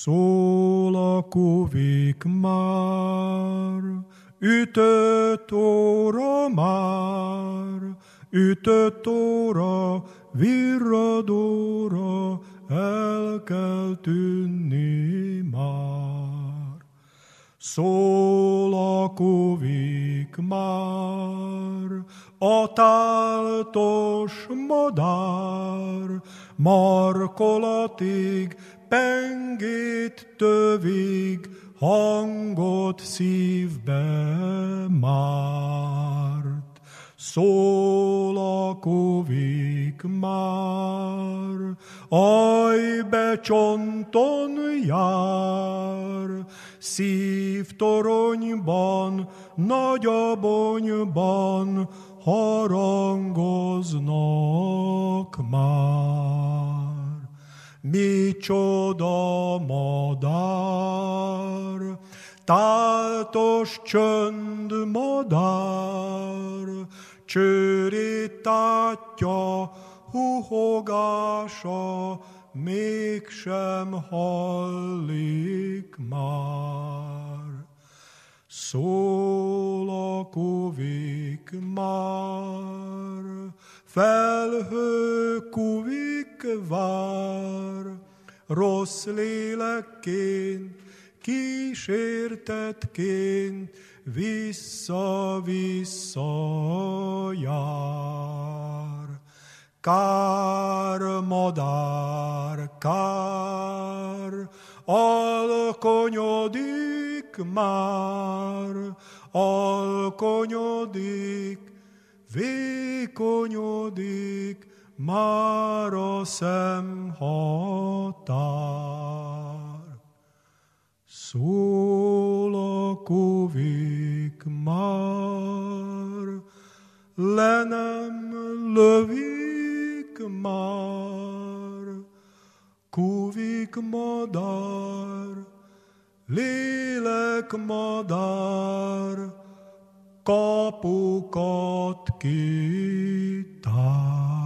Szól a kuvik már, ütött óra már, ütött óra, virradóra, el kell tűnni már. Szól a kuvik már, a táltos madár, markolatig, pengét tövig, hangot szívbe márt. Szól a kuvik már, ajbe csonton jár, szívtoronyban, nagyabonyban harangoznak már. Micsoda madár, táltos csönd madár, csőrítátja, huhogása mégsem hallik már. Szól a kuvik már, felhő kuvik vár, rossz lélekként, kísértetként vissza-vissza jár. Kár, madár, kár, alkonyodik már, alkonyodik, vékonyodik már a szemhatár. Szól a kuvik már, le nem lövik már, kuvik madár, lélek madár, kapukat kitár.